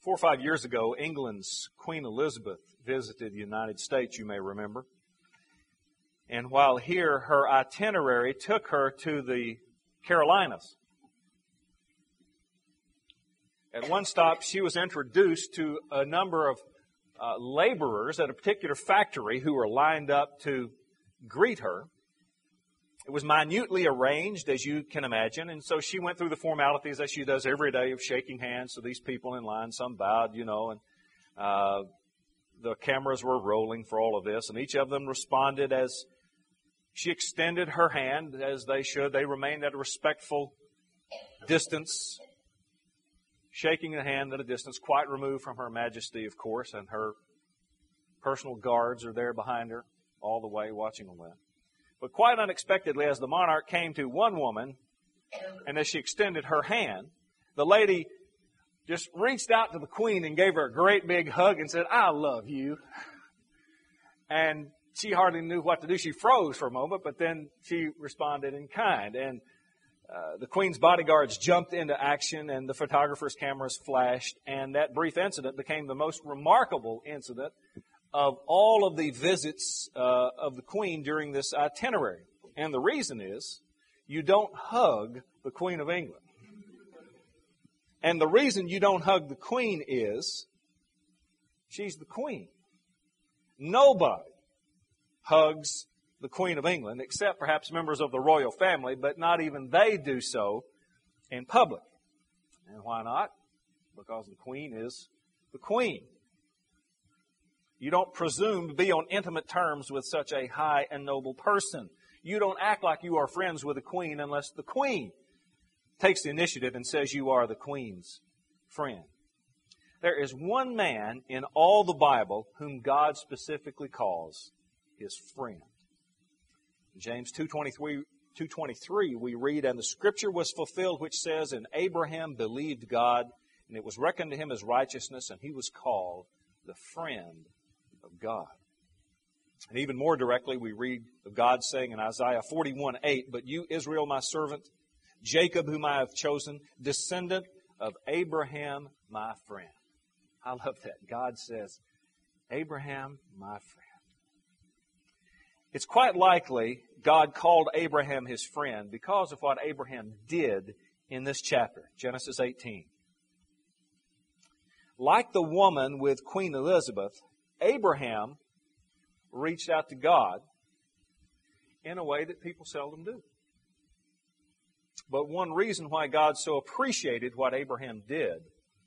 4 or 5 years ago, England's Queen Elizabeth visited the United States, you may remember. And while here, her itinerary took her to the Carolinas. At one stop, she was introduced to a number of laborers at a particular factory who were lined up to greet her. It was minutely arranged, as you can imagine, and so she went through the formalities as she does every day of shaking hands to these people in line. Some bowed, and the cameras were rolling for all of this, and each of them responded as she extended her hand, as they should. They remained at a respectful distance, shaking the hand at a distance, quite removed from Her Majesty, of course, and her personal guards are there behind her all the way watching them. But quite unexpectedly, as the monarch came to one woman, and as she extended her hand, the lady just reached out to the Queen and gave her a great big hug and said, "I love you." And she hardly knew what to do. She froze for a moment, but then she responded in kind. And the Queen's bodyguards jumped into action, and the photographer's cameras flashed, and that brief incident became the most remarkable incident of all of the visits of the Queen during this itinerary. And the reason is, you don't hug the Queen of England. And the reason you don't hug the Queen is, she's the Queen. Nobody hugs the Queen of England, except perhaps members of the royal family, but not even they do so in public. And why not? Because the Queen is the Queen. You don't presume to be on intimate terms with such a high and noble person. You don't act like you are friends with the Queen unless the Queen takes the initiative and says you are the Queen's friend. There is one man in all the Bible whom God specifically calls His friend. In James 2:23 we read, "And the Scripture was fulfilled which says, And Abraham believed God, and it was reckoned to him as righteousness, and he was called the friend of God." And even more directly, we read of God saying in Isaiah 41:8, "But you, Israel, my servant, Jacob, whom I have chosen, descendant of Abraham, my friend." I love that. God says, Abraham, my friend. It's quite likely God called Abraham His friend because of what Abraham did in this chapter, Genesis 18. Like the woman with Queen Elizabeth, Abraham reached out to God in a way that people seldom do. But one reason why God so appreciated what Abraham did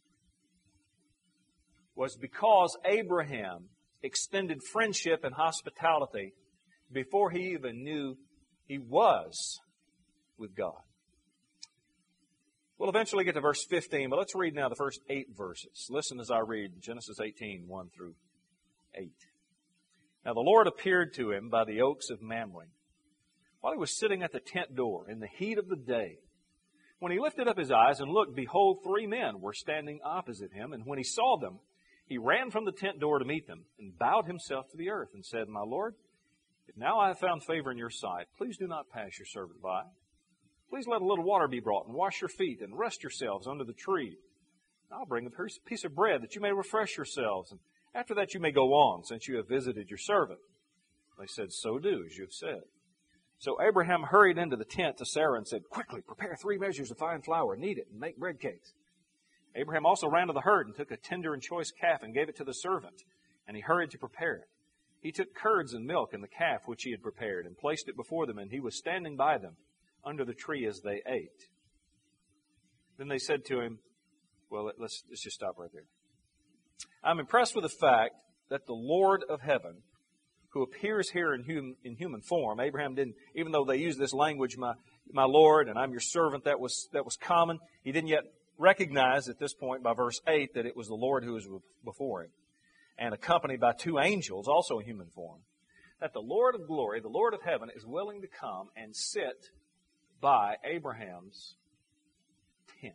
was because Abraham extended friendship and hospitality before he even knew he was with God. We'll eventually get to verse 15, but let's read now the first 8 verses. Listen as I read Genesis 18, 1 through 8. "Now the Lord appeared to him by the oaks of Mamre, while he was sitting at the tent door in the heat of the day. When he lifted up his eyes and looked, behold, 3 men were standing opposite him. And when he saw them, he ran from the tent door to meet them and bowed himself to the earth and said, My Lord, if now I have found favor in your sight, please do not pass your servant by. Please let a little water be brought and wash your feet and rest yourselves under the tree. I'll bring a piece of bread that you may refresh yourselves. And after that you may go on, since you have visited your servant. They said, So do, as you have said. So Abraham hurried into the tent to Sarah and said, Quickly, prepare 3 measures of fine flour, knead it, and make bread cakes. Abraham also ran to the herd and took a tender and choice calf and gave it to the servant, and he hurried to prepare it. He took curds and milk and the calf which he had prepared and placed it before them, and he was standing by them under the tree as they ate. Then they said to him, well, let's just stop right there. I'm impressed with the fact that the Lord of heaven, who appears here in human form, Abraham didn't, even though they use this language, my Lord, and I'm your servant, that was common, he didn't yet recognize at this point by verse 8 that it was the Lord who was before him, and accompanied by 2 angels, also in human form, that the Lord of glory, the Lord of heaven, is willing to come and sit by Abraham's tent.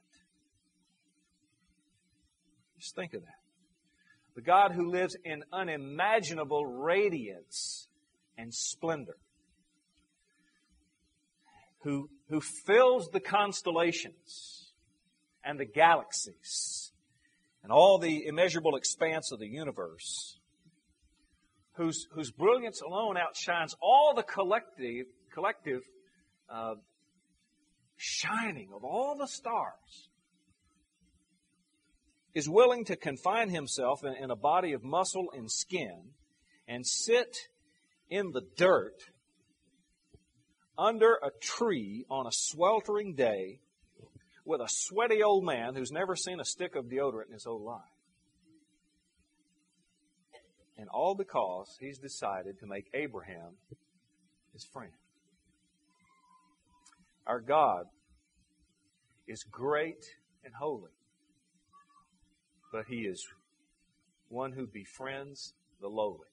Just think of that. The God who lives in unimaginable radiance and splendor, who fills the constellations and the galaxies and all the immeasurable expanse of the universe, whose brilliance alone outshines all the collective shining of all the stars, is willing to confine himself in a body of muscle and skin and sit in the dirt under a tree on a sweltering day with a sweaty old man who's never seen a stick of deodorant in his whole life. And all because he's decided to make Abraham his friend. Our God is great and holy, but He is one who befriends the lowly.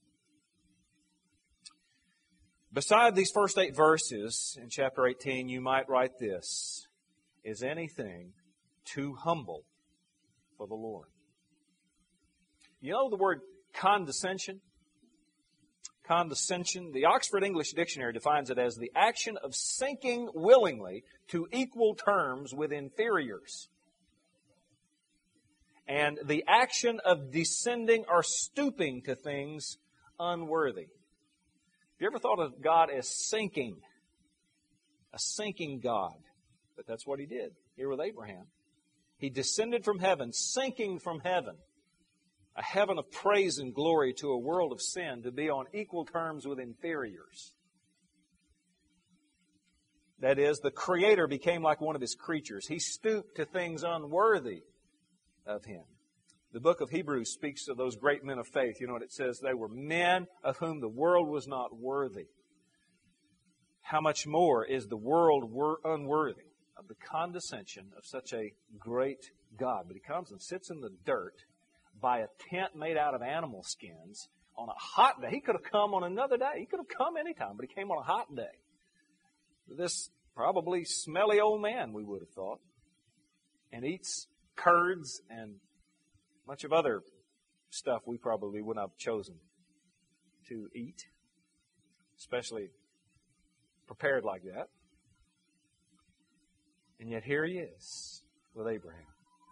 Beside these first 8 verses in chapter 18, you might write this: is anything too humble for the Lord? You know the word condescension? Condescension, the Oxford English Dictionary defines it as the action of sinking willingly to equal terms with inferiors, and the action of descending or stooping to things unworthy. Have you ever thought of God as sinking? A sinking God. But that's what He did here with Abraham. He descended from heaven, sinking from heaven, a heaven of praise and glory to a world of sin, to be on equal terms with inferiors. That is, the Creator became like one of His creatures. He stooped to things unworthy of Him. The book of Hebrews speaks of those great men of faith. You know what it says? They were men of whom the world was not worthy. How much more is the world unworthy of the condescension of such a great God? But He comes and sits in the dirt by a tent made out of animal skins on a hot day. He could have come on another day. He could have come anytime, but He came on a hot day. This probably smelly old man, we would have thought, and eats curds and much of other stuff we probably would not have chosen to eat, especially prepared like that. And yet here He is with Abraham.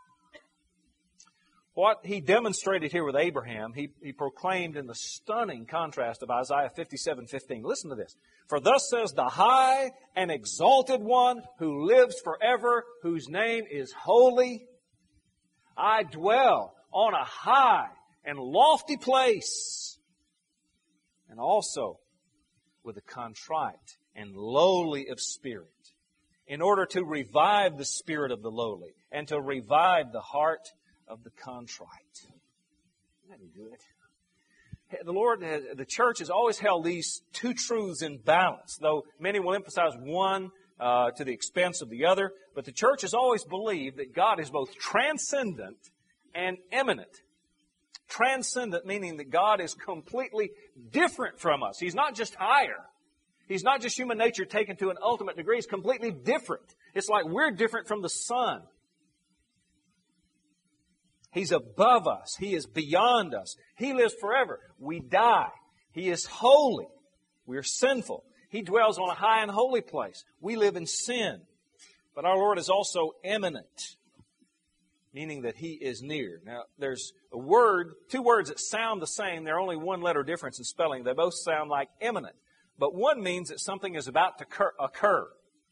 What He demonstrated here with Abraham, he proclaimed in the stunning contrast of Isaiah 57:15. Listen to this. For thus says the high and exalted one who lives forever, whose name is holy. I dwell on a high and lofty place, and also with the contrite and lowly of spirit, in order to revive the spirit of the lowly and to revive the heart of the contrite. Isn't that good? The Lord, the church has always held these two truths in balance, though many will emphasize one to the expense of the other. But the church has always believed that God is both transcendent and immanent. Transcendent meaning that God is completely different from us. He's not just higher. He's not just human nature taken to an ultimate degree. He's completely different. It's like we're different from the sun. He's above us. He is beyond us. He lives forever. We die. He is holy. We are sinful. He dwells on a high and holy place. We live in sin. But our Lord is also immanent, meaning that He is near. Now, there's two words that sound the same. They're only one letter difference in spelling. They both sound like imminent. But one means that something is about to occur.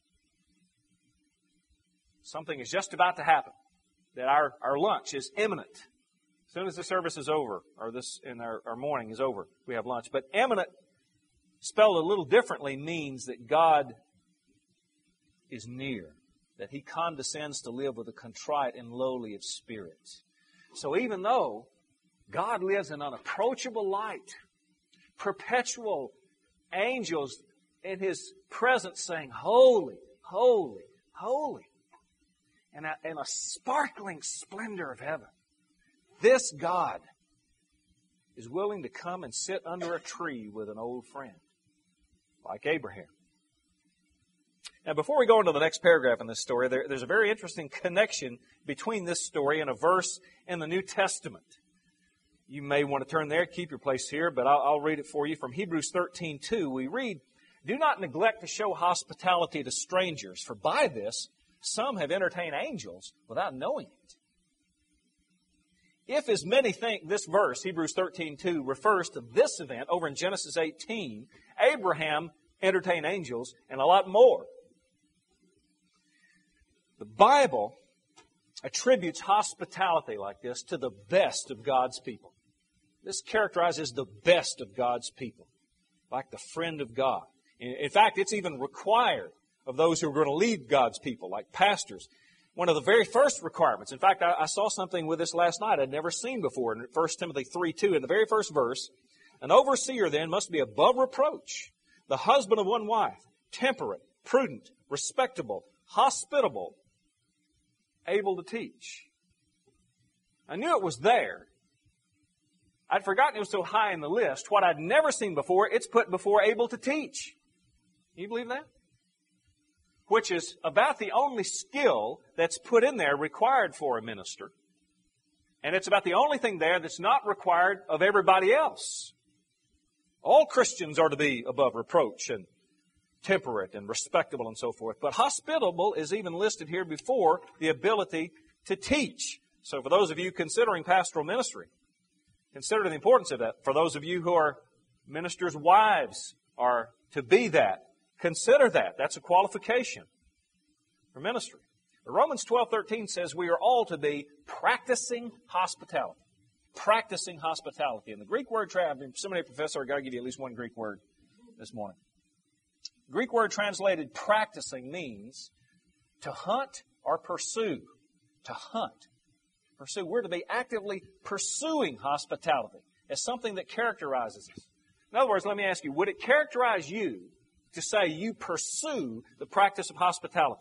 Something is just about to happen. That our lunch is imminent. As soon as the service is over, or our morning is over, we have lunch. But imminent, spelled a little differently, means that God is near. That He condescends to live with a contrite and lowly of spirit. So even though God lives in unapproachable light, perpetual angels in His presence saying, holy, holy, holy, and a sparkling splendor of heaven, this God is willing to come and sit under a tree with an old friend, like Abraham. Now, before we go into the next paragraph in this story, there's a very interesting connection between this story and a verse in the New Testament. You may want to turn there, keep your place here, but I'll read it for you. From Hebrews 13:2, we read, "Do not neglect to show hospitality to strangers, for by this some have entertained angels without knowing it. if as many think this verse, Hebrews 13:2, refers to this event over in Genesis 18, Abraham entertained angels and a lot more. The Bible attributes hospitality like this to the best of God's people. This characterizes the best of God's people, like the friend of God. In fact, it's even required of those who are going to lead God's people, like pastors. One of the very first requirements. In fact, I saw something with this last night I'd never seen before in 1 Timothy 3:2. In the very first verse, an overseer then must be above reproach, the husband of one wife, temperate, prudent, respectable, hospitable, able to teach. I knew it was there. I'd forgotten it was so high in the list. What I'd never seen before, it's put before able to teach. Can you believe that? Which is about the only skill that's put in there required for a minister. And it's about the only thing there that's not required of everybody else. All Christians are to be above reproach and temperate and respectable and so forth. But hospitable is even listed here before the ability to teach. So for those of you considering pastoral ministry, consider the importance of that. For those of you who are ministers' wives, are to be that, consider that. That's a qualification for ministry. Romans 12:13 says we are all to be practicing hospitality. Practicing hospitality. And the Greek word, seminary professor, I've got to give you at least one Greek word this morning. Greek word translated practicing means to hunt or pursue. To hunt. Pursue. We're to be actively pursuing hospitality as something that characterizes us. In other words, let me ask you, would it characterize you to say you pursue the practice of hospitality?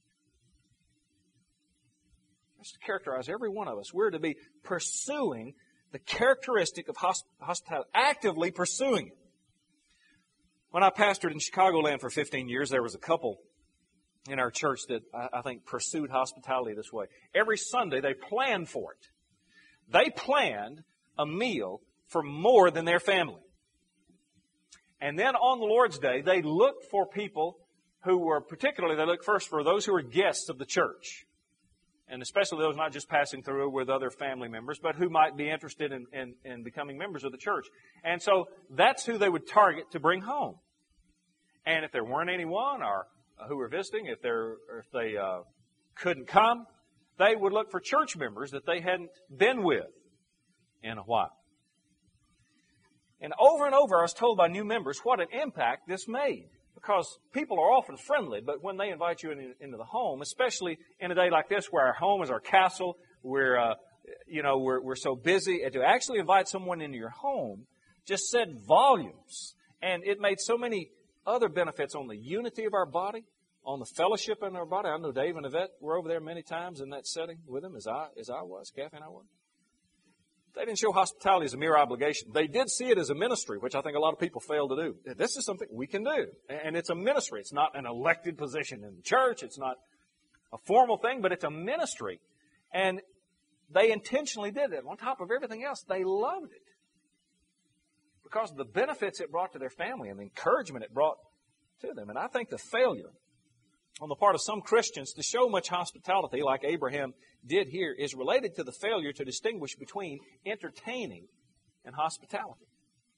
That's to characterize every one of us. We're to be pursuing the characteristic of hospitality, actively pursuing it. When I pastored in Chicagoland for 15 years, there was a couple in our church that I think pursued hospitality this way. Every Sunday, they planned for it. They planned a meal for more than their family. And then on the Lord's Day, they looked for people who were, particularly, they looked first for those who were guests of the church. And especially those not just passing through with other family members, but who might be interested in becoming members of the church. And so that's who they would target to bring home. And if there weren't anyone or who were visiting, if they couldn't come, they would look for church members that they hadn't been with in a while. And over, I was told by new members what an impact this made. Because people are often friendly, but when they invite you into the home, especially in a day like this where our home is our castle, we're so busy, and to actually invite someone into your home just said volumes. And it made so many other benefits on the unity of our body, on the fellowship in our body. I know Dave and Yvette were over there many times in that setting with them, as I was, Kathy and I were. They didn't show hospitality as a mere obligation. They did see it as a ministry, which I think a lot of people fail to do. This is something we can do. And it's a ministry. It's not an elected position in the church. It's not a formal thing, but it's a ministry. And they intentionally did it. On top of everything else, they loved it. Because of the benefits it brought to their family and the encouragement it brought to them. And I think the failure on the part of some Christians to show much hospitality like Abraham did here is related to the failure to distinguish between entertaining and hospitality.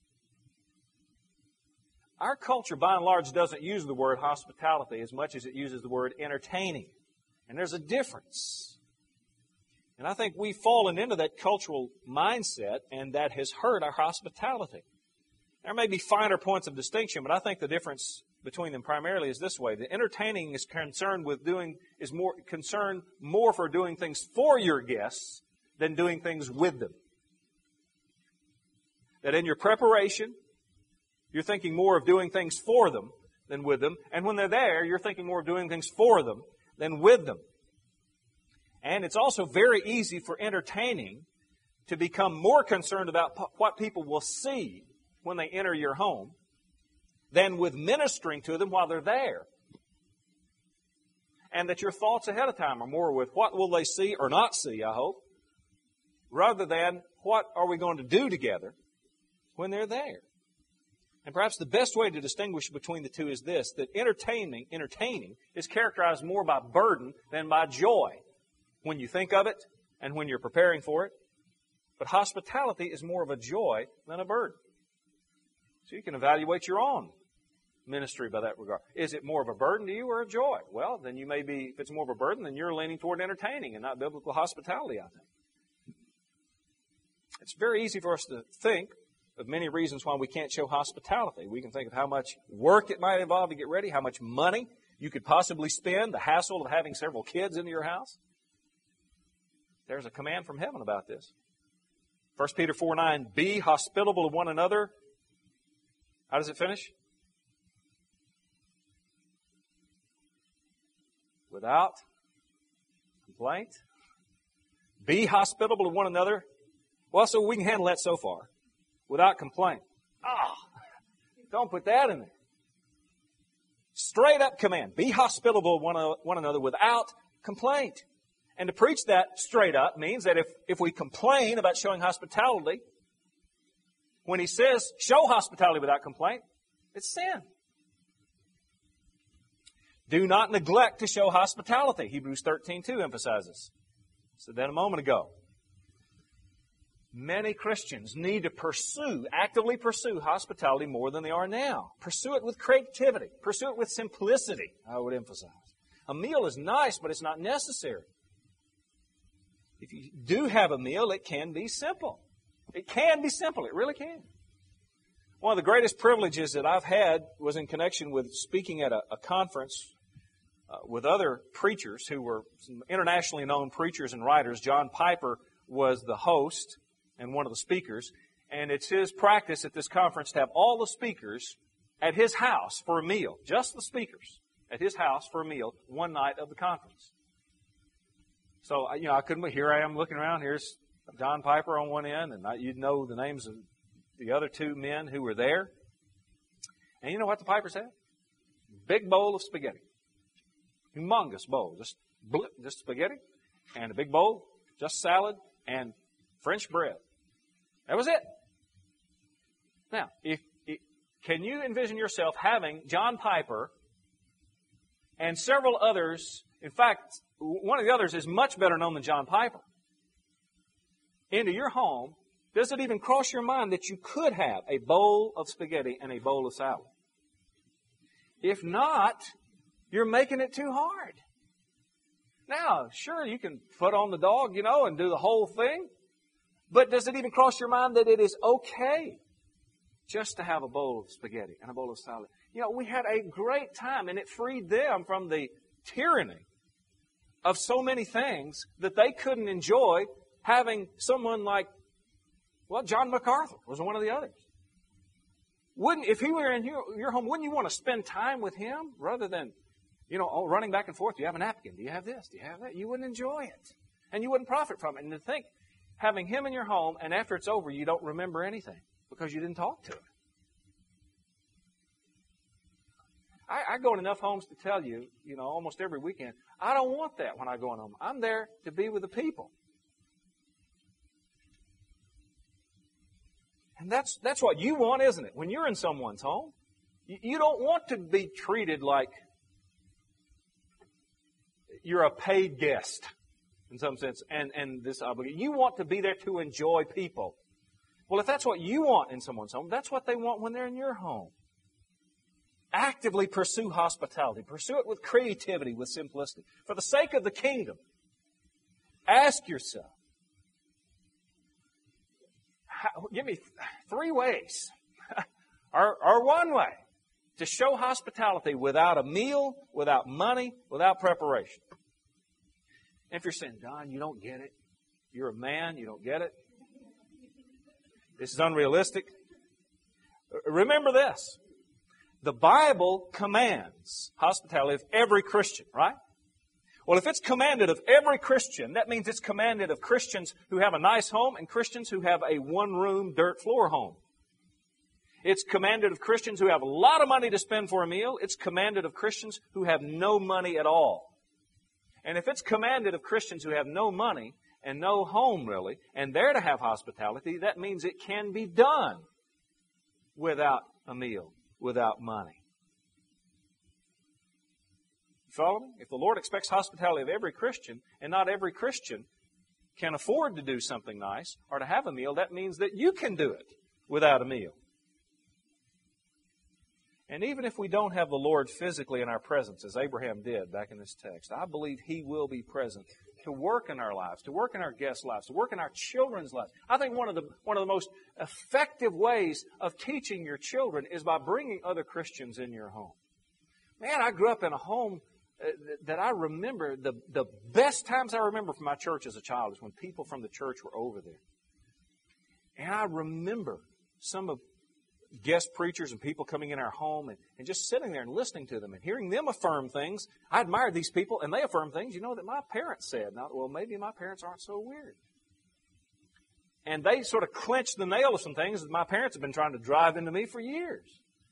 Our culture, by and large, doesn't use the word hospitality as much as it uses the word entertaining. And there's a difference. And I think we've fallen into that cultural mindset, and that has hurt our hospitality. There may be finer points of distinction, but I think the difference between them primarily is this way. The entertaining is concerned more for doing things for your guests than doing things with them. That in your preparation, you're thinking more of doing things for them than with them. And when they're there, you're thinking more of doing things for them than with them. And it's also very easy for entertaining to become more concerned about what people will see when they enter your home than with ministering to them while they're there. And that your thoughts ahead of time are more with what will they see or not see, I hope, rather than what are we going to do together when they're there. And perhaps the best way to distinguish between the two is this, that entertaining is characterized more by burden than by joy when you think of it and when you're preparing for it. But hospitality is more of a joy than a burden. So you can evaluate your own ministry by that regard. Is it more of a burden to you or a joy? Well, then you may be, if it's more of a burden, then you're leaning toward entertaining and not biblical hospitality, I think. It's very easy for us to think of many reasons why we can't show hospitality. We can think of how much work it might involve to get ready, how much money you could possibly spend, the hassle of having several kids into your house. There's a command from heaven about this. 1 Peter 4:9, be hospitable to one another. How does it finish? Without complaint. Be hospitable to one another. Well, so we can handle that so far. Without complaint. Don't put that in there. Straight up command. Be hospitable to one another without complaint. And to preach that straight up means that if we complain about showing hospitality, when he says show hospitality without complaint, it's sin. Do not neglect to show hospitality. Hebrews 13:2 emphasizes. I said that a moment ago. Many Christians need to actively pursue hospitality more than they are now. Pursue it with creativity. Pursue it with simplicity, I would emphasize. A meal is nice, but it's not necessary. If you do have a meal, it can be simple. It can be simple. It really can. One of the greatest privileges that I've had was in connection with speaking at a conference with other preachers who were some internationally known preachers and writers. John Piper was the host and one of the speakers. And it's his practice at this conference to have all the speakers at his house for a meal. Just the speakers at his house for a meal one night of the conference. So, I couldn't wait. Here I am looking around. Here's John Piper on one end, and you'd know the names of the other two men who were there. And you know what the Pipers had? Big bowl of spaghetti. Humongous bowl. Just spaghetti and a big bowl, just salad and French bread. That was it. Now, can you envision yourself having John Piper and several others? In fact, one of the others is much better known than John Piper. Into your home, does it even cross your mind that you could have a bowl of spaghetti and a bowl of salad? If not, you're making it too hard. Now, sure, you can put on the dog, and do the whole thing. But does it even cross your mind that it is okay just to have a bowl of spaghetti and a bowl of salad? We had a great time, and it freed them from the tyranny of so many things that they couldn't enjoy having someone like, John MacArthur was one of the others. If he were in your home, wouldn't you want to spend time with him rather than, running back and forth? Do you have a napkin? Do you have this? Do you have that? You wouldn't enjoy it. And you wouldn't profit from it. And to think, having him in your home, and after it's over, you don't remember anything because you didn't talk to him. I go in enough homes to tell you, almost every weekend, I don't want that when I go in home. I'm there to be with the people. And that's what you want, isn't it? When you're in someone's home, you don't want to be treated like you're a paid guest in some sense, and this obligation. You want to be there to enjoy people. Well, if that's what you want in someone's home, that's what they want when they're in your home. Actively pursue hospitality. Pursue it with creativity, with simplicity. For the sake of the kingdom, ask yourself, give me 3 ways, or 1 way, to show hospitality without a meal, without money, without preparation. If you're saying, Don, you don't get it. You're a man, you don't get it. This is unrealistic. Remember this. The Bible commands hospitality of every Christian, right? Well, if it's commanded of every Christian, that means it's commanded of Christians who have a nice home and Christians who have a one-room dirt floor home. It's commanded of Christians who have a lot of money to spend for a meal. It's commanded of Christians who have no money at all. And if it's commanded of Christians who have no money and no home, really, and they're to have hospitality, that means it can be done without a meal, without money. You follow me? If the Lord expects hospitality of every Christian, and not every Christian can afford to do something nice or to have a meal, that means that you can do it without a meal. And even if we don't have the Lord physically in our presence, as Abraham did back in this text, I believe He will be present to work in our lives, to work in our guests' lives, to work in our children's lives. I think one of the most effective ways of teaching your children is by bringing other Christians in your home. Man, I grew up in a home that I remember, the best times I remember from my church as a child is when people from the church were over there. And I remember some of guest preachers and people coming in our home and just sitting there and listening to them and hearing them affirm things. I admired these people, and they affirmed things, that my parents said. Now, well, maybe my parents aren't so weird. And they sort of clinched the nail of some things that my parents have been trying to drive into me for years.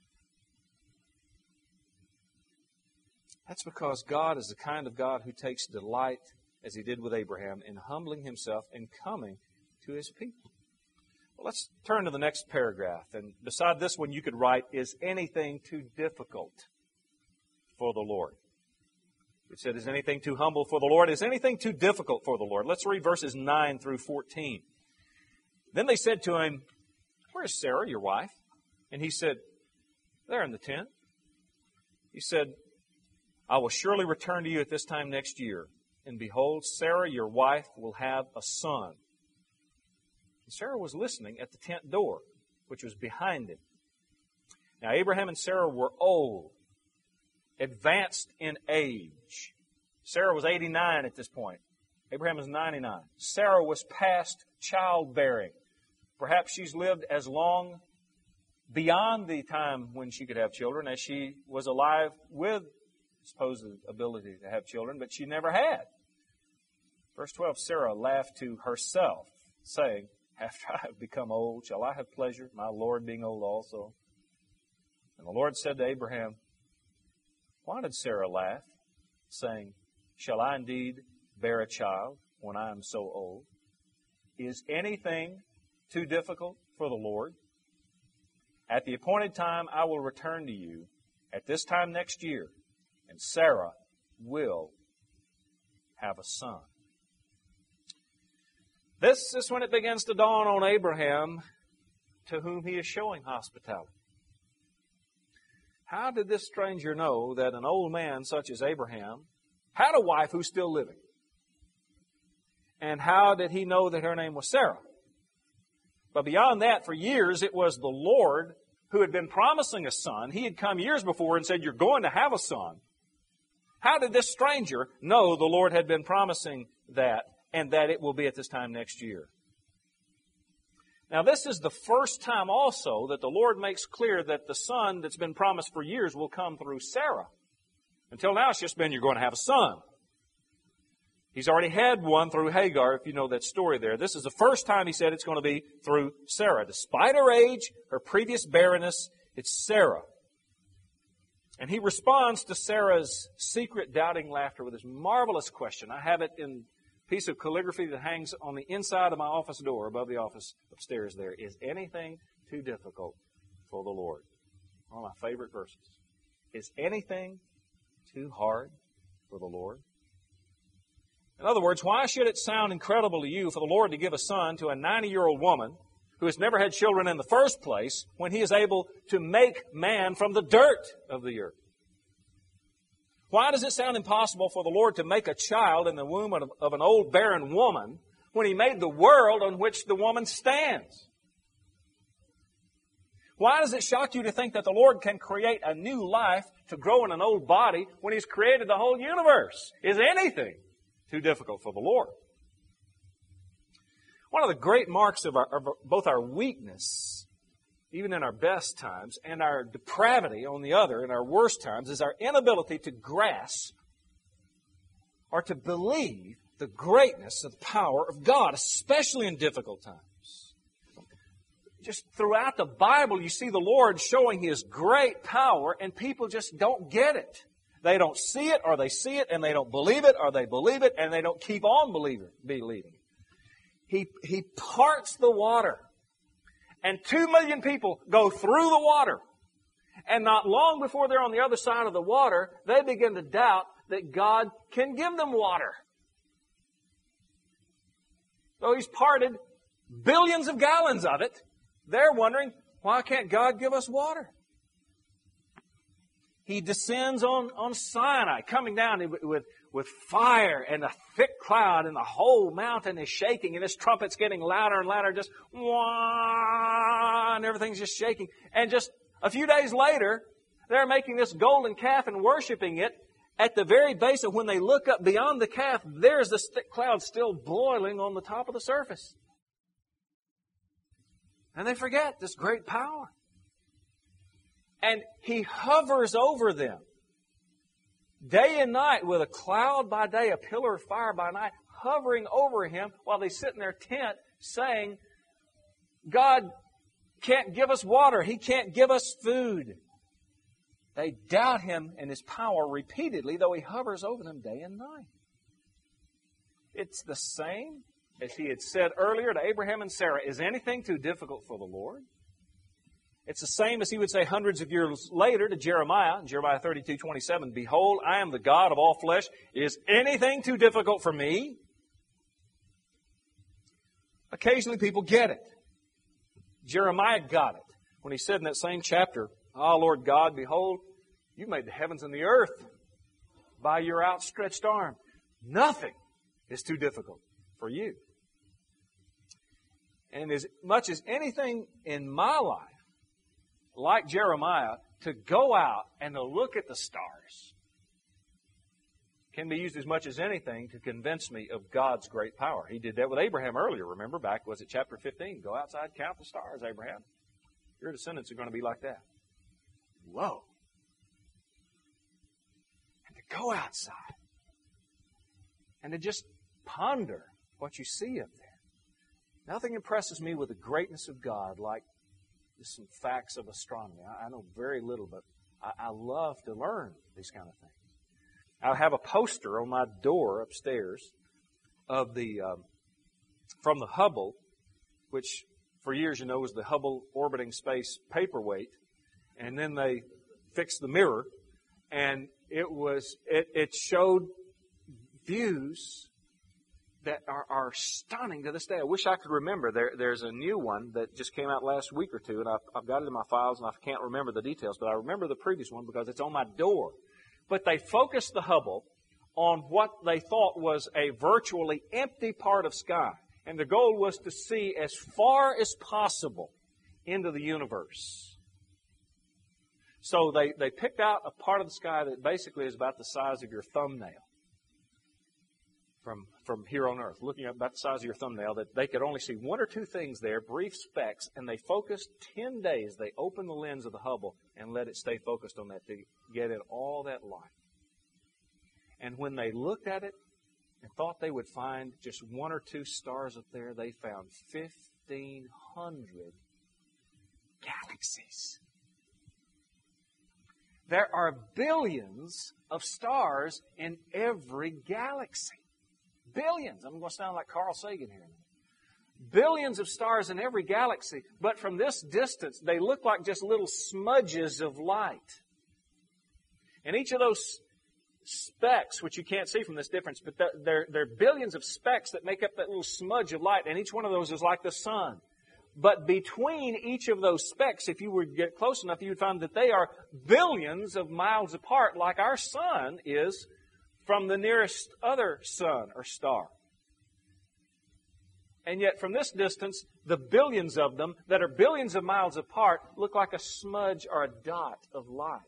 That's because God is the kind of God who takes delight, as He did with Abraham, in humbling Himself and coming to His people. Well, let's turn to the next paragraph. And beside this one, you could write, is anything too difficult for the Lord? It said, is anything too humble for the Lord? Is anything too difficult for the Lord? Let's read verses 9 through 14. Then they said to him, where is Sarah, your wife? And he said, there in the tent. He said, I will surely return to you at this time next year. And behold, Sarah, your wife, will have a son. And Sarah was listening at the tent door, which was behind him. Now Abraham and Sarah were old, advanced in age. Sarah was 89 at this point. Abraham was 99. Sarah was past childbearing. Perhaps she's lived as long beyond the time when she could have children as she was alive with supposed ability to have children, but she never had. Verse 12, Sarah laughed to herself, saying, after I have become old, shall I have pleasure, my Lord being old also? And the Lord said to Abraham, why did Sarah laugh, saying, shall I indeed bear a child when I am so old? Is anything too difficult for the Lord? At the appointed time I will return to you at this time next year, and Sarah will have a son. This is when it begins to dawn on Abraham, to whom he is showing hospitality. How did this stranger know that an old man such as Abraham had a wife who's still living? And how did he know that her name was Sarah? But beyond that, for years, it was the Lord who had been promising a son. He had come years before and said, you're going to have a son. How did this stranger know the Lord had been promising that, and that it will be at this time next year? Now, this is the first time also that the Lord makes clear that the son that's been promised for years will come through Sarah. Until now, it's just been, you're going to have a son. He's already had one through Hagar, if you know that story there. This is the first time he said it's going to be through Sarah. Despite her age, her previous barrenness, it's Sarah. And he responds to Sarah's secret doubting laughter with this marvelous question. I have it in a piece of calligraphy that hangs on the inside of my office door above the office upstairs there. Is anything too difficult for the Lord? One of my favorite verses. Is anything too hard for the Lord? In other words, why should it sound incredible to you for the Lord to give a son to a 90-year-old woman who has never had children in the first place when He is able to make man from the dirt of the earth? Why does it sound impossible for the Lord to make a child in the womb of an old barren woman when He made the world on which the woman stands? Why does it shock you to think that the Lord can create a new life to grow in an old body when He's created the whole universe? Is anything too difficult for the Lord? One of the great marks of both our weakness, even in our best times, and our depravity on the other, in our worst times, is our inability to grasp or to believe the greatness and power of God, especially in difficult times. Just throughout the Bible, you see the Lord showing His great power, and people just don't get it. They don't see it, or they see it and they don't believe it, or they believe it and they don't keep on believing. He parts the water, and 2 million people go through the water. And not long before they're on the other side of the water, they begin to doubt that God can give them water. Though He's parted billions of gallons of it, they're wondering, why can't God give us water? He descends on Sinai, coming down with fire and a thick cloud, and the whole mountain is shaking, and His trumpet's getting louder and louder, just wah, and everything's just shaking. And just a few days later, they're making this golden calf and worshiping it. At the very base of when they look up beyond the calf, there's the thick cloud still boiling on the top of the surface. And they forget this great power. And He hovers over them day and night with a cloud by day, a pillar of fire by night, hovering over Him while they sit in their tent saying, God can't give us water. He can't give us food. They doubt Him and His power repeatedly, though He hovers over them day and night. It's the same as He had said earlier to Abraham and Sarah. Is anything too difficult for the Lord? It's the same as He would say hundreds of years later to Jeremiah, in Jeremiah 32:27, Behold, I am the God of all flesh. Is anything too difficult for me? Occasionally people get it. Jeremiah got it when he said in that same chapter, Ah, Lord God, behold, You made the heavens and the earth by Your outstretched arm. Nothing is too difficult for You. And as much as anything in my life, like Jeremiah, to go out and to look at the stars can be used as much as anything to convince me of God's great power. He did that with Abraham earlier. Remember back, was it chapter 15? Go outside, count the stars, Abraham. Your descendants are going to be like that. Whoa. And to go outside and to just ponder what you see up there. Nothing impresses me with the greatness of God like just some facts of astronomy. I know very little, but I love to learn these kind of things. I have a poster on my door upstairs of from the Hubble, which for years, was the Hubble Orbiting Space Paperweight. And then they fixed the mirror, and it showed views that are stunning to this day. I wish I could remember. There's a new one that just came out last week or two, and I've got it in my files, and I can't remember the details, but I remember the previous one because it's on my door. But they focused the Hubble on what they thought was a virtually empty part of sky. And the goal was to see as far as possible into the universe. So they picked out a part of the sky that basically is about the size of your thumbnail. From here on earth, looking up about the size of your thumbnail, that they could only see one or two things there, brief specks, and they focused 10 days. They opened the lens of the Hubble and let it stay focused on that to get in all that light. And when they looked at it and thought they would find just one or two stars up there, they found 1,500 galaxies. There are billions of stars in every galaxy. Billions. I'm going to sound like Carl Sagan here. Billions of stars in every galaxy, but from this distance, they look like just little smudges of light. And each of those specks, which you can't see from this difference, but there are billions of specks that make up that little smudge of light, and each one of those is like the sun. But between each of those specks, if you were to get close enough, you would find that they are billions of miles apart, like our sun is from the nearest other sun or star. And yet from this distance, the billions of them that are billions of miles apart look like a smudge or a dot of light.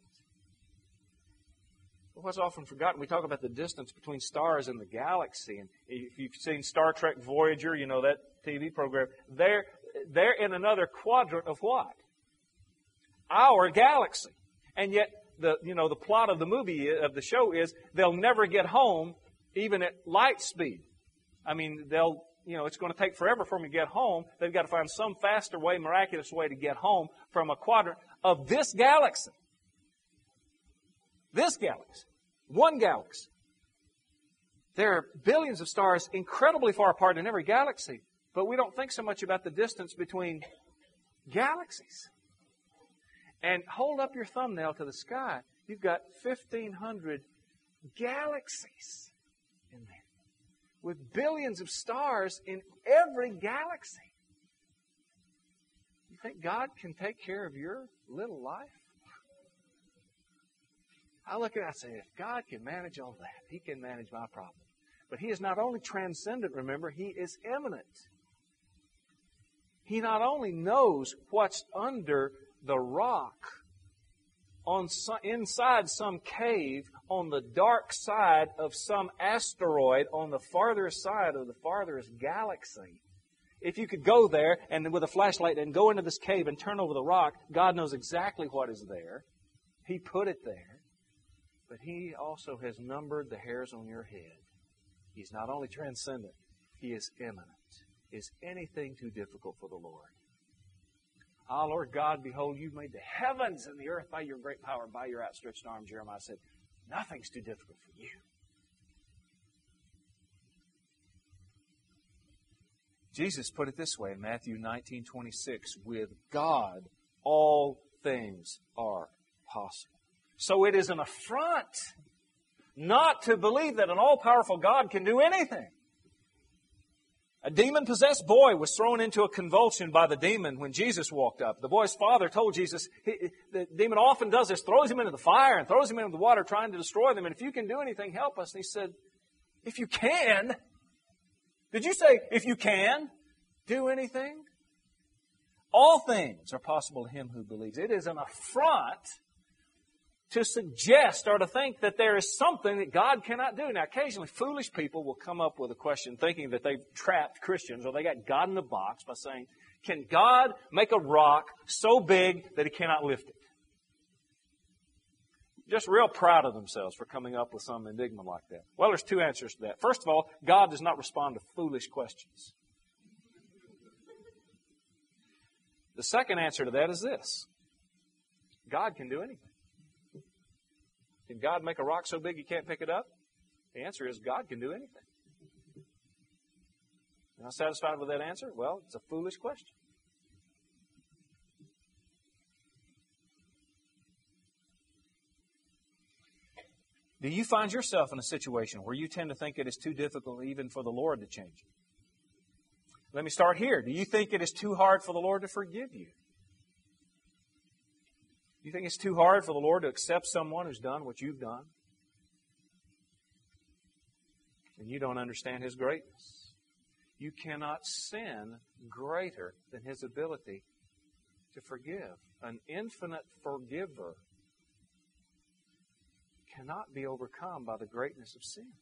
But what's often forgotten, we talk about the distance between stars in the galaxy. And if you've seen Star Trek Voyager, you know that TV program, they're in another quadrant of what? Our galaxy. And yet the plot of the movie, of the show is they'll never get home even at light speed. I mean, it's going to take forever for them to get home. They've got to find some faster way, miraculous way to get home from a quadrant of this galaxy. This galaxy. One galaxy. There are billions of stars incredibly far apart in every galaxy, but we don't think so much about the distance between galaxies. And hold up your thumbnail to the sky. You've got 1,500 galaxies in there. with billions of stars in every galaxy. You think God can take care of your little life? I look at it and I say, if God can manage all that, He can manage my problem. But He is not only transcendent, remember, He is immanent. He not only knows what's under the rock, inside some cave, on the dark side of some asteroid, on the farthest side of the farthest galaxy. If you could go there and with a flashlight and go into this cave and turn over the rock, God knows exactly what is there. He put it there. But He also has numbered the hairs on your head. He's not only transcendent, He is immanent. Is anything too difficult for the Lord? Ah, Lord God, behold, You've made the heavens and the earth by Your great power and by Your outstretched arm. Jeremiah said, nothing's too difficult for You. Jesus put it this way in Matthew 19:26, with God all things are possible. So it is an affront not to believe that an all-powerful God can do anything. A demon-possessed boy was thrown into a convulsion by the demon when Jesus walked up. The boy's father told Jesus, the demon often does this, throws him into the fire and throws him into the water trying to destroy them. And if you can do anything, help us. And he said, if you can? Did you say, if you can do anything? All things are possible to him who believes. It is an affront to suggest or to think that there is something that God cannot do. Now, occasionally foolish people will come up with a question thinking that they've trapped Christians or they got God in a box by saying, can God make a rock so big that He cannot lift it? Just real proud of themselves for coming up with some enigma like that. Well, there's two answers to that. First of all, God does not respond to foolish questions. The second answer to that is this. God can do anything. Can God make a rock so big you can't pick it up? The answer is God can do anything. You're not satisfied with that answer? Well, it's a foolish question. Do you find yourself in a situation where you tend to think it is too difficult even for the Lord to change you? Let me start here. Do you think it is too hard for the Lord to forgive you? Do you think it's too hard for the Lord to accept someone who's done what you've done? And you don't understand His greatness. You cannot sin greater than His ability to forgive. An infinite forgiver cannot be overcome by the greatness of sin.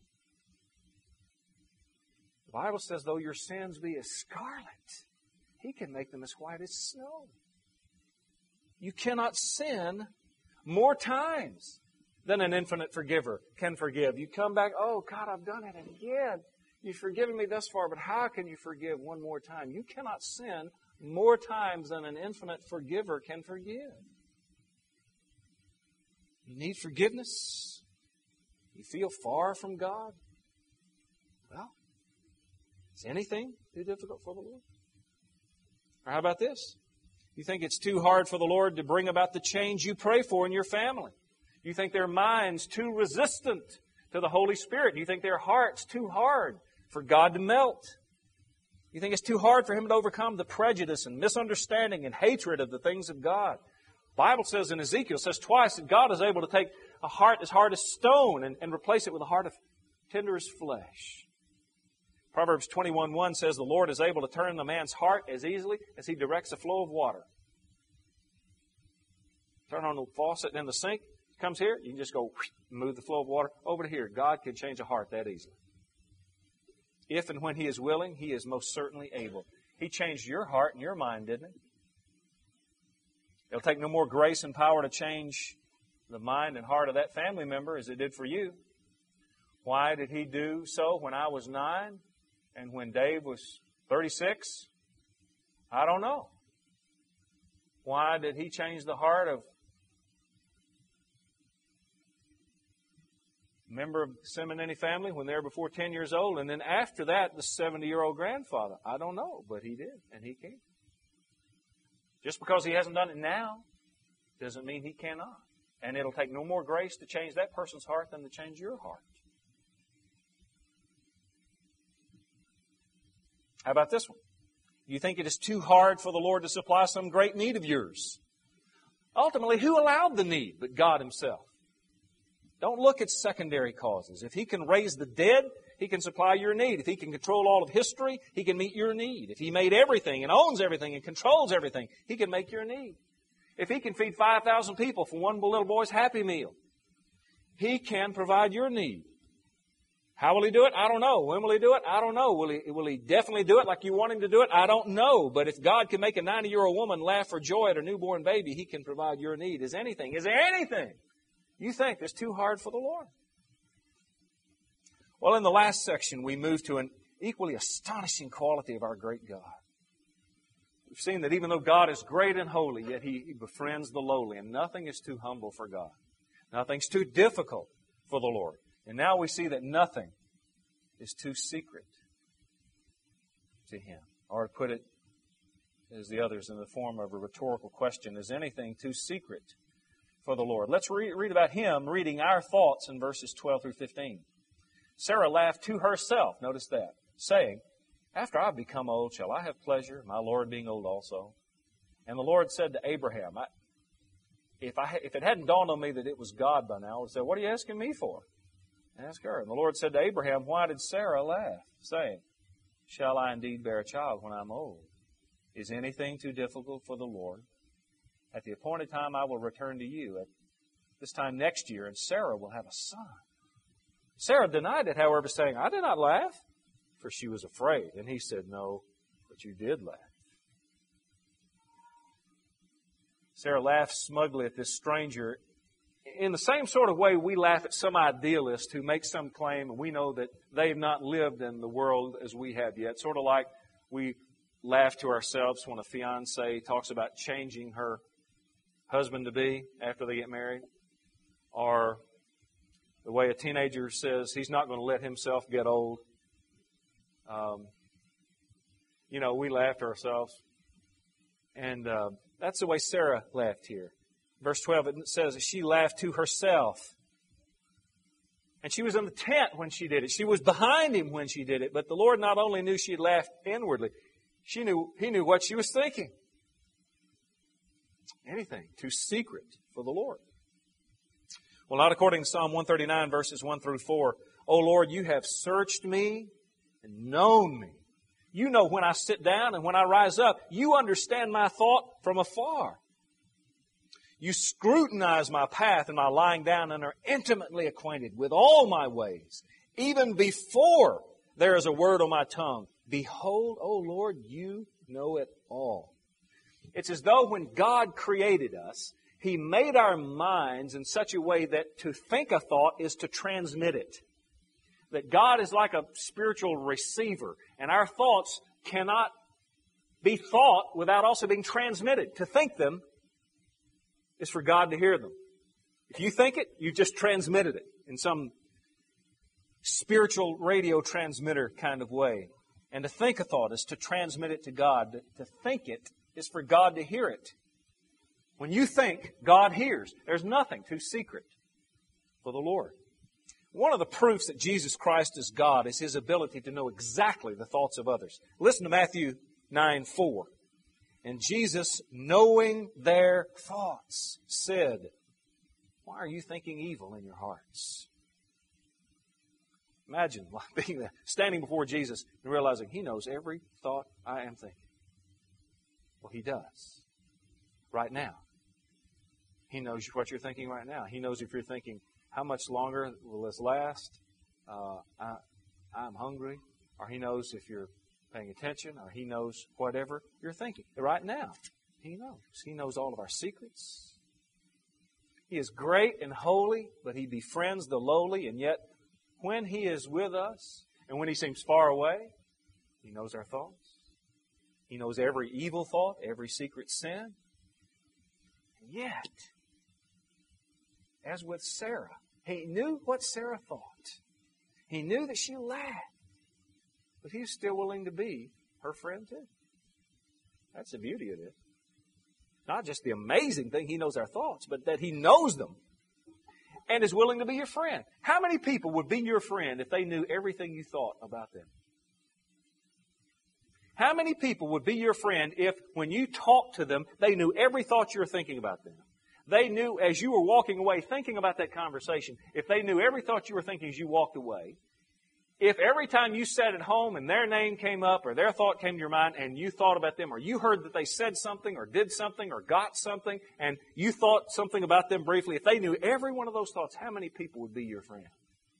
The Bible says, though your sins be as scarlet, He can make them as white as snow. You cannot sin more times than an infinite forgiver can forgive. You come back, oh, God, I've done it again. You've forgiven me thus far, but how can you forgive one more time? You cannot sin more times than an infinite forgiver can forgive. You need forgiveness? You feel far from God? Well, is anything too difficult for the Lord? Or how about this? You think it's too hard for the Lord to bring about the change you pray for in your family? You think their minds too resistant to the Holy Spirit? You think their hearts too hard for God to melt? You think it's too hard for Him to overcome the prejudice and misunderstanding and hatred of the things of God? The Bible says in Ezekiel, says twice that God is able to take a heart as hard as stone and replace it with a heart of tender as flesh. Proverbs 21:1 says the Lord is able to turn the man's heart as easily as He directs a flow of water. Turn on the faucet in the sink, it comes here, you can just go move the flow of water over to here. God can change a heart that easily. If and when He is willing, He is most certainly able. He changed your heart and your mind, didn't He? It'll take no more grace and power to change the mind and heart of that family member as it did for you. Why did He do so when I was 9? And when Dave was 36, I don't know. Why did He change the heart of a member of the Simonini family when they were before 10 years old? And then after that, the 70-year-old grandfather. I don't know, but He did, and He can. Just because He hasn't done it now doesn't mean He cannot. And it'll take no more grace to change that person's heart than to change your heart. How about this one? You think it is too hard for the Lord to supply some great need of yours? Ultimately, who allowed the need but God Himself? Don't look at secondary causes. If He can raise the dead, He can supply your need. If He can control all of history, He can meet your need. If He made everything and owns everything and controls everything, He can make your need. If He can feed 5,000 people for one little boy's Happy Meal, He can provide your need. How will He do it? I don't know. When will He do it? I don't know. Will He definitely do it like you want Him to do it? I don't know. But if God can make a 90-year-old woman laugh for joy at her newborn baby, He can provide your need. Is there anything you think that's too hard for the Lord? Well, in the last section, we move to an equally astonishing quality of our great God. We've seen that even though God is great and holy, yet He befriends the lowly, and nothing is too humble for God. Nothing's too difficult for the Lord. And now we see that nothing is too secret to Him. Or to put it as the others in the form of a rhetorical question, is anything too secret for the Lord? Let's read about Him reading our thoughts in verses 12 through 15. Sarah laughed to herself, notice that, saying, after I become old, shall I have pleasure, my Lord being old also? And the Lord said to Abraham, if it hadn't dawned on me that it was God by now, I would say, what are you asking me for? Ask her. And the Lord said to Abraham, why did Sarah laugh, saying, shall I indeed bear a child when I'm old? Is anything too difficult for the Lord? At the appointed time I will return to you, at this time next year, and Sarah will have a son. Sarah denied it, however, saying, I did not laugh, for she was afraid. And he said, no, but you did laugh. Sarah laughed smugly at this stranger in the same sort of way we laugh at some idealist who makes some claim and we know that they've not lived in the world as we have yet. Sort of like we laugh to ourselves when a fiancée talks about changing her husband-to-be after they get married. Or the way a teenager says he's not going to let himself get old. We laugh to ourselves. And that's the way Sarah laughed here. Verse 12, it says that she laughed to herself. And she was in the tent when she did it. She was behind him when she did it. But the Lord not only knew she laughed inwardly, He knew what she was thinking. Anything too secret for the Lord. Well, not according to Psalm 139, verses 1 through 4. O Lord, you have searched me and known me. You know when I sit down and when I rise up. You understand my thought from afar. You scrutinize my path and my lying down and are intimately acquainted with all my ways. Even before there is a word on my tongue. Behold, O Lord, you know it all. It's as though when God created us, He made our minds in such a way that to think a thought is to transmit it. That God is like a spiritual receiver, and our thoughts cannot be thought without also being transmitted. To think them is for God to hear them. If you think it, you just transmitted it in some spiritual radio transmitter kind of way. And to think a thought is to transmit it to God. To think it is for God to hear it. When you think, God hears. There's nothing too secret for the Lord. One of the proofs that Jesus Christ is God is His ability to know exactly the thoughts of others. Listen to Matthew 9:4. And Jesus, knowing their thoughts, said, why are you thinking evil in your hearts? Imagine standing before Jesus and realizing He knows every thought I am thinking. Well, He does. Right now. He knows what you're thinking right now. He knows if you're thinking, how much longer will this last? I'm hungry. Or He knows if you're paying attention, or He knows whatever you're thinking. Right now, He knows. He knows all of our secrets. He is great and holy, but He befriends the lowly, and yet when He is with us, and when He seems far away, He knows our thoughts. He knows every evil thought, every secret sin. And yet, as with Sarah, He knew what Sarah thought. He knew that she laughed. But He's still willing to be her friend too. That's the beauty of it. Not just the amazing thing He knows our thoughts, but that He knows them and is willing to be your friend. How many people would be your friend if they knew everything you thought about them? How many people would be your friend if, when you talked to them, they knew every thought you were thinking about them? They knew as you were walking away thinking about that conversation, if they knew every thought you were thinking as you walked away, if every time you sat at home and their name came up or their thought came to your mind and you thought about them or you heard that they said something or did something or got something and you thought something about them briefly, if they knew every one of those thoughts, how many people would be your friend?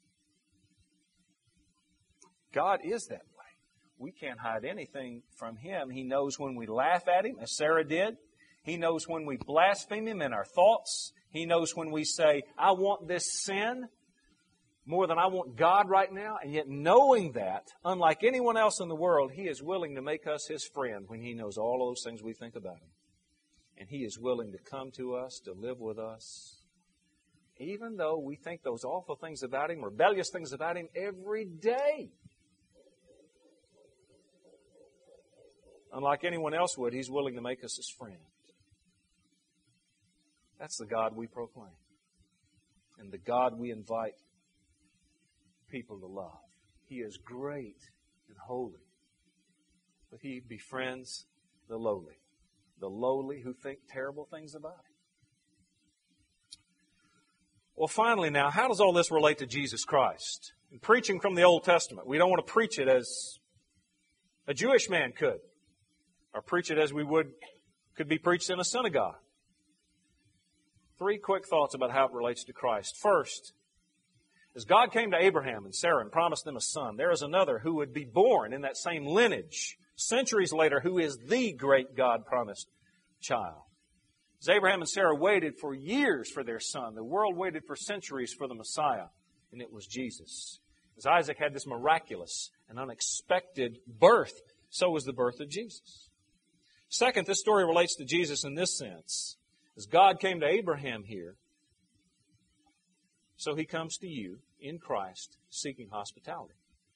God is that way. We can't hide anything from Him. He knows when we laugh at Him, as Sarah did. He knows when we blaspheme Him in our thoughts. He knows when we say, I want this sin more than I want God right now. And yet knowing that, unlike anyone else in the world, He is willing to make us His friend when He knows all those things we think about Him. And He is willing to come to us, to live with us, even though we think those awful things about Him, rebellious things about Him every day. Unlike anyone else would, He's willing to make us His friend. That's the God we proclaim. And the God we invite people to love. He is great and holy. But He befriends the lowly who think terrible things about Him. Well, finally now, how does all this relate to Jesus Christ? In preaching from the Old Testament, we don't want to preach it as a Jewish man could, or preach it as could be preached in a synagogue. 3 quick thoughts about how it relates to Christ. First, as God came to Abraham and Sarah and promised them a son, there is another who would be born in that same lineage centuries later, who is the great God-promised child. As Abraham and Sarah waited for years for their son, the world waited for centuries for the Messiah, and it was Jesus. As Isaac had this miraculous and unexpected birth, so was the birth of Jesus. Second, this story relates to Jesus in this sense. As God came to Abraham here, so He comes to you in Christ seeking hospitality.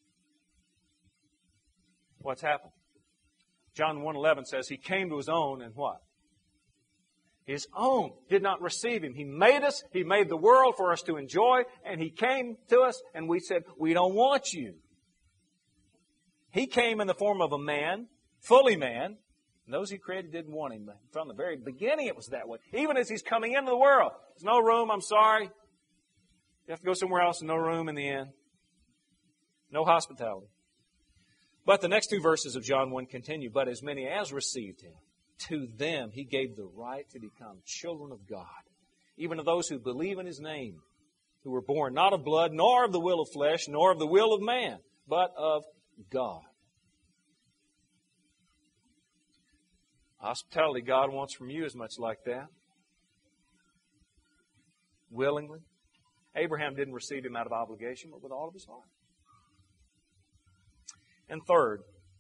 What's happened? John 1:11 says He came to His own and what? His own did not receive Him. He made us. He made the world for us to enjoy, and He came to us and we said, we don't want you. He came in the form of a man, fully man. And those He created didn't want Him. From the very beginning it was that way. Even as He's coming into the world. There's no room, I'm sorry. You have to go somewhere else, no room in the inn. No hospitality. But the next 2 verses of John 1 continue. But as many as received Him, to them He gave the right to become children of God. Even to those who believe in His name. Who were born not of blood, nor of the will of flesh, nor of the will of man, but of God. Hospitality God wants from you is much like that. Willingly. Abraham didn't receive Him out of obligation, but with all of his heart. And third,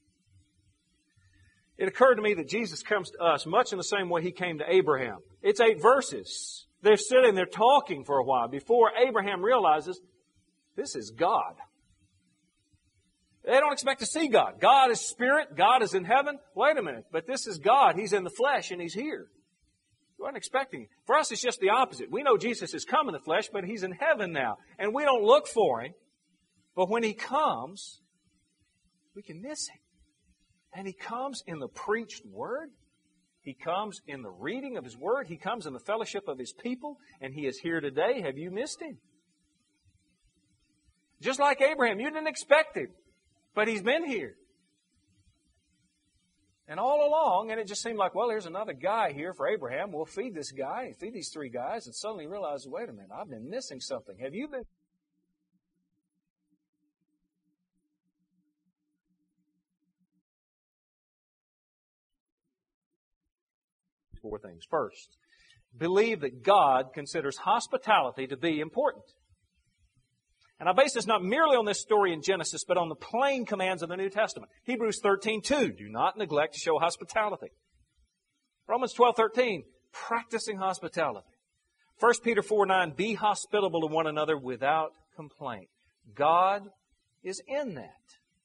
it occurred to me that Jesus comes to us much in the same way He came to Abraham. It's 8 verses. They're sitting there talking for a while before Abraham realizes this is God. They don't expect to see God. God is spirit. God is in heaven. Wait a minute. But this is God. He's in the flesh and He's here. You weren't expecting Him. For us, it's just the opposite. We know Jesus has come in the flesh, but He's in heaven now. And we don't look for Him. But when He comes, we can miss Him. And He comes in the preached Word. He comes in the reading of His Word. He comes in the fellowship of His people. And He is here today. Have you missed Him? Just like Abraham, you didn't expect Him. But He's been here. And all along, and it just seemed like, well, there's another guy here for Abraham. We'll feed this guy and feed these 3 guys. And suddenly realize, wait a minute, I've been missing something. Have you been? 4 things. First, believe that God considers hospitality to be important. And I base this not merely on this story in Genesis, but on the plain commands of the New Testament. Hebrews 13:2, do not neglect to show hospitality. Romans 12:13, practicing hospitality. 1 Peter 4:9, be hospitable to one another without complaint. God is in that.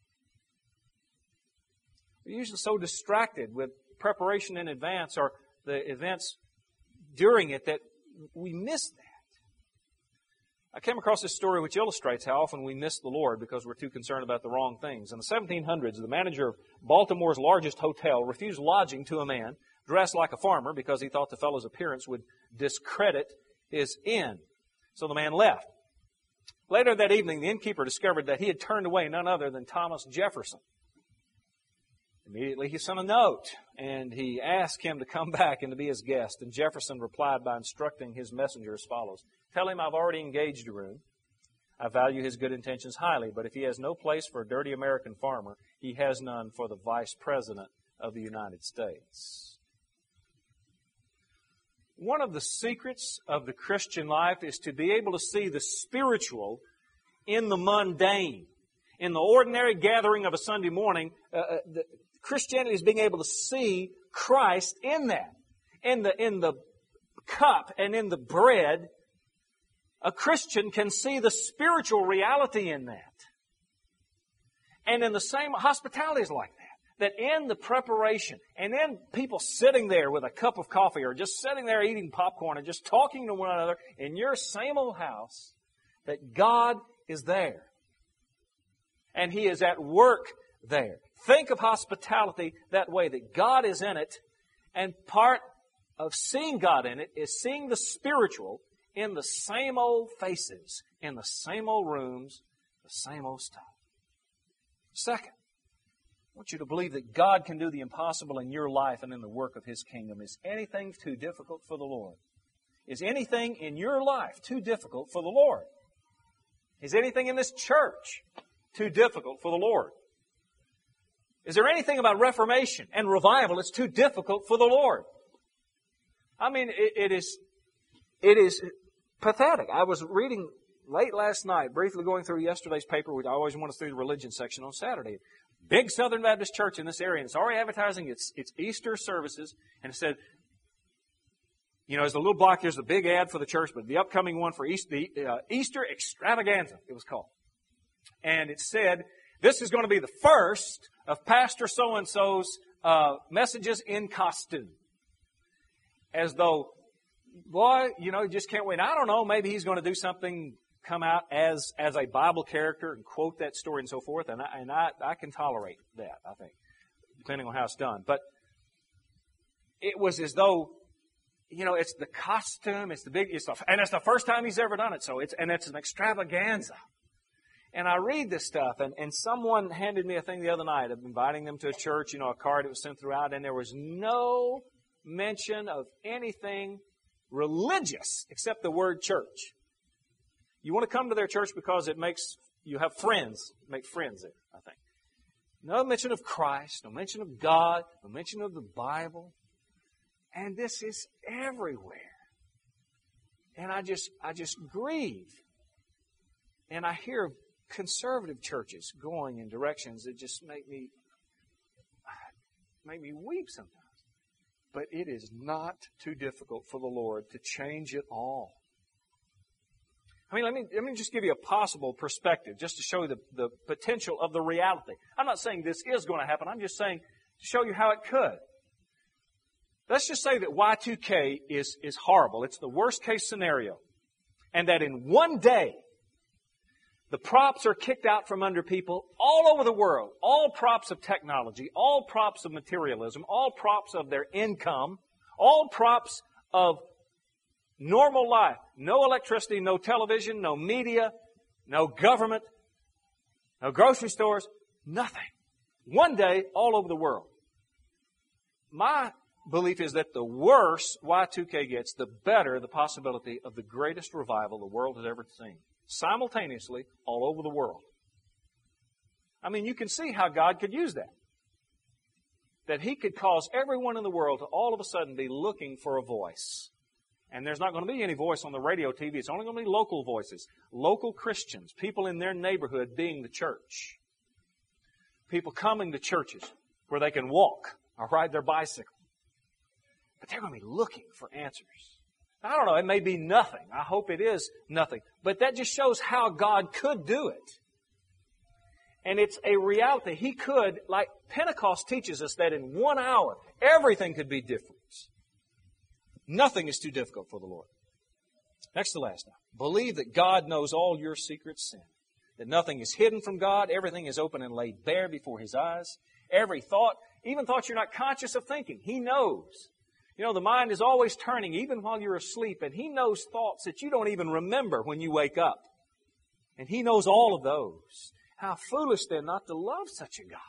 We're usually so distracted with preparation in advance or the events during it that we miss that. I came across this story which illustrates how often we miss the Lord because we're too concerned about the wrong things. In the 1700s, the manager of Baltimore's largest hotel refused lodging to a man dressed like a farmer because he thought the fellow's appearance would discredit his inn. So the man left. Later that evening, the innkeeper discovered that he had turned away none other than Thomas Jefferson. Immediately he sent a note, and he asked him to come back and to be his guest. And Jefferson replied by instructing his messenger as follows. Tell him I've already engaged a room. I value his good intentions highly, but if he has no place for a dirty American farmer, he has none for the Vice President of the United States. One of the secrets of the Christian life is to be able to see the spiritual in the mundane. In the ordinary gathering of a Sunday morning, Christianity is being able to see Christ in that. In the cup and in the bread, a Christian can see the spiritual reality in that. And in the same, hospitality is like that. That in the preparation and in people sitting there with a cup of coffee or just sitting there eating popcorn and just talking to one another in your same old house, that God is there. And He is at work there. Think of hospitality that way, that God is in it, and part of seeing God in it is seeing the spiritual in the same old faces, in the same old rooms, the same old stuff. Second, I want you to believe that God can do the impossible in your life and in the work of His kingdom. Is anything too difficult for the Lord? Is anything in your life too difficult for the Lord? Is anything in this church too difficult for the Lord? Is there anything about reformation and revival that's too difficult for the Lord? I mean, it is pathetic. I was reading late last night, briefly going through yesterday's paper, which I always want us through the religion section on Saturday. Big Southern Baptist church in this area, and it's already advertising its Easter services, and it said, there's a little block, there's a big ad for the church, but the upcoming one for Easter Extravaganza, it was called. And it said, this is going to be the first of Pastor so-and-so's messages in costume. As though, boy, you just can't wait. I don't know, maybe he's going to do something, come out as a Bible character and quote that story and so forth, and I can tolerate that, I think, depending on how it's done. But it was as though, it's the costume, and it's the first time he's ever done it, so it's an extravaganza. And I read this stuff, and someone handed me a thing the other night of inviting them to a church, a card that was sent throughout, and there was no mention of anything religious except the word church. You want to come to their church because it makes you have friends, make friends there, I think. No mention of Christ, no mention of God, no mention of the Bible. And this is everywhere. And I just grieve. And I hear conservative churches going in directions that just make me weep sometimes. But it is not too difficult for the Lord to change it all. I mean, let me just give you a possible perspective, just to show you the potential of the reality. I'm not saying this is going to happen. I'm just saying to show you how it could. Let's just say that Y2K is horrible. It's the worst case scenario. And that in one day, the props are kicked out from under people all over the world. All props of technology, all props of materialism, all props of their income, all props of normal life. No electricity, no television, no media, no government, no grocery stores, nothing. One day, all over the world. My belief is that the worse Y2K gets, the better the possibility of the greatest revival the world has ever seen. Simultaneously, all over the world. I mean, you can see how God could use that. That He could cause everyone in the world to all of a sudden be looking for a voice. And there's not going to be any voice on the radio, TV. It's only going to be local voices. Local Christians, people in their neighborhood being the church. People coming to churches where they can walk or ride their bicycle. But they're going to be looking for answers. I don't know, it may be nothing. I hope it is nothing. But that just shows how God could do it. And it's a reality. He could, like Pentecost teaches us, that in 1 hour, everything could be different. Nothing is too difficult for the Lord. Next to last now. Believe that God knows all your secret sin. That nothing is hidden from God. Everything is open and laid bare before His eyes. Every thought, even thoughts you're not conscious of thinking, He knows. You know, the mind is always turning even while you're asleep, and He knows thoughts that you don't even remember when you wake up. And He knows all of those. How foolish then not to love such a God.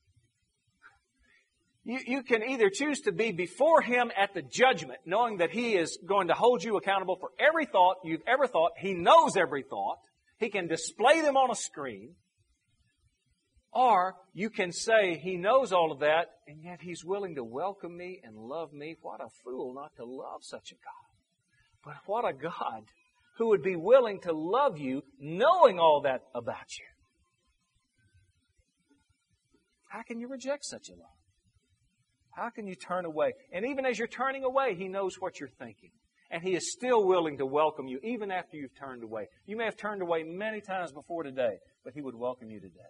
You can either choose to be before Him at the judgment, knowing that He is going to hold you accountable for every thought you've ever thought. He knows every thought. He can display them on a screen. Or you can say, He knows all of that, and yet He's willing to welcome me and love me. What a fool not to love such a God. But what a God who would be willing to love you knowing all that about you. How can you reject such a love? How can you turn away? And even as you're turning away, He knows what you're thinking. And He is still willing to welcome you even after you've turned away. You may have turned away many times before today, but He would welcome you today.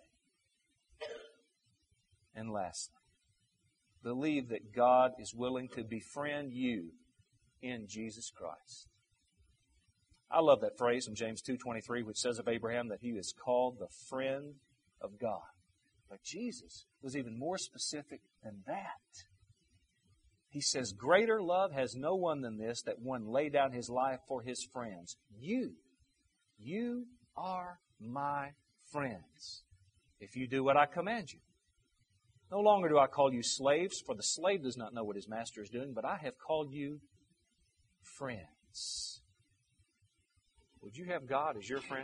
And lastly, believe that God is willing to befriend you in Jesus Christ. I love that phrase from James 2:23, which says of Abraham that he is called the friend of God. But Jesus was even more specific than that. He says, greater love has no one than this, that one lay down his life for his friends. You are my friends, if you do what I command you. No longer do I call you slaves, for the slave does not know what his master is doing, but I have called you friends. Would you have God as your friend?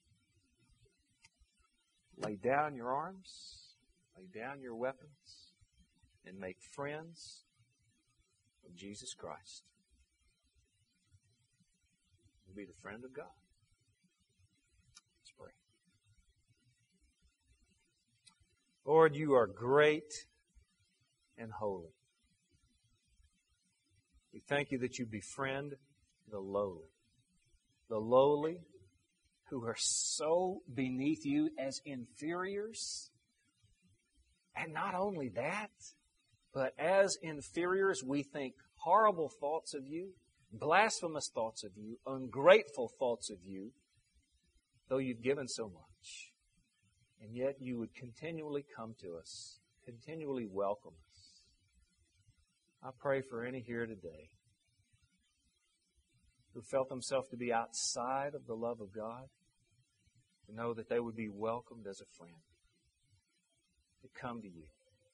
Lay down your arms, lay down your weapons, and make friends of Jesus Christ. You'll be the friend of God. Let's pray. Lord, you are great and holy. We thank you that you befriend the lowly. The lowly who are so beneath you as inferiors. And not only that, but as inferiors, we think horrible thoughts of you, blasphemous thoughts of you, ungrateful thoughts of you, though you've given so much. And yet you would continually come to us, continually welcome us. I pray for any here today who felt themselves to be outside of the love of God, to know that they would be welcomed as a friend, to come to you.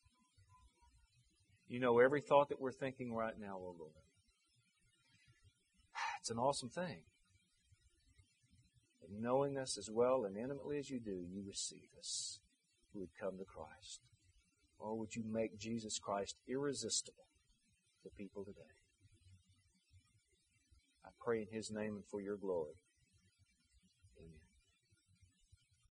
You know every thought that we're thinking right now, O Lord. It's an awesome thing. But knowing us as well and intimately as you do, you receive us who would come to Christ. Or would you make Jesus Christ irresistible to people today? I pray in His name and for your glory.